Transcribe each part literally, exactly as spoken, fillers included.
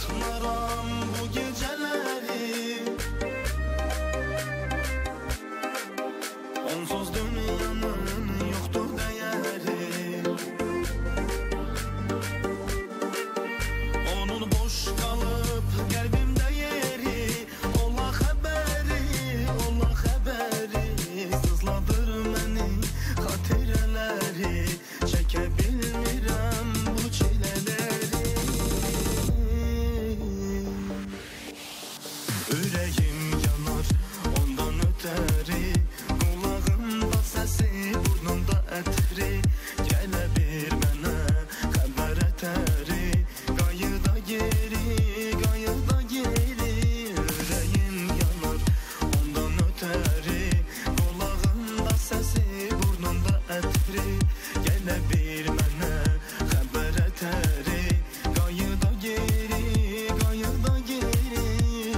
yatmaram bu geceleri. Onsuz dünyanın yoktur değeri. Onun boş kalıp kalbimde yeri. Ola haberi, ola haberi. Sızladır beni hatireleri. Çekebilmirəm bu çileleri. Ürəyim yanar ondan ötəri. Qulağımda səsi, burnumda ətri. Gələ bir mənə xəbər ətəri. Qayıda geri, qayıda geri. Ürəyim yanar ondan ötəri. Qulağımda səsi, burnumda ətri. Gələ bir mənə xəbər ətəri. Qayıda geri, qayıda geri.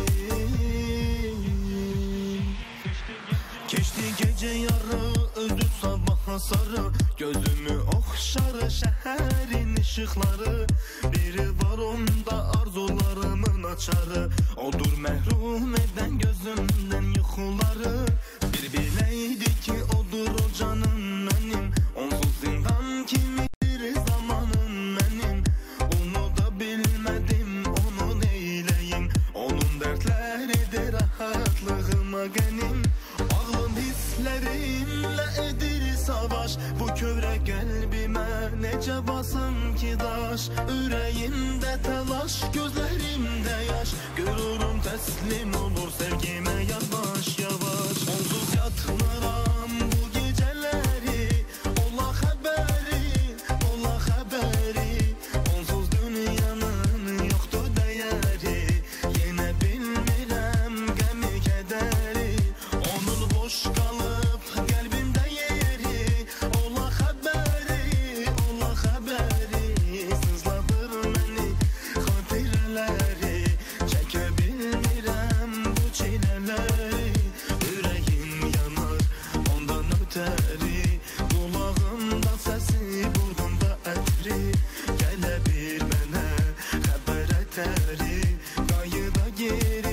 Keçdi gecə yarı, öldü sabaha sarı. Gözümü oxşar şəhərin işıqları. Biri var onda arzularımın açarı. Odur məhrum edən gözümdən yuxuları. Bir biləydi ki odur o canım mənim. Onsuz zindan kimidir zamanım mənim. Onu da bilmədim, onu neyləyim. Onun dərdləridir rahatlığıma qənim. Ağlım hisslərimlə edir savaş. Bu kövrə qəlbimə necə basım ki daş. Ürəyimdə təlaş, gözlərimdə yaş. Qürurum təslim olur sevgimə yavaş yavaş. Onsuz yatmaram bu gecələri. Ola xəbəri, ola xəbəri. Onsuz dünyanın yoxdur dəyəri. Yenə bilmirəm qəmi kədəri. Onun boş qalıb qəlbimdə yeri. Ola xəbəri, ola xəbəri. Sızladır məni xatirələri. Çəkə bilmirəm bu çilələri. Ürəyim yanar ondan ötəri. Qulağımda səsi, burnumda ətri. Gələ bir mənə xəbər ətəri. Qayıda geri.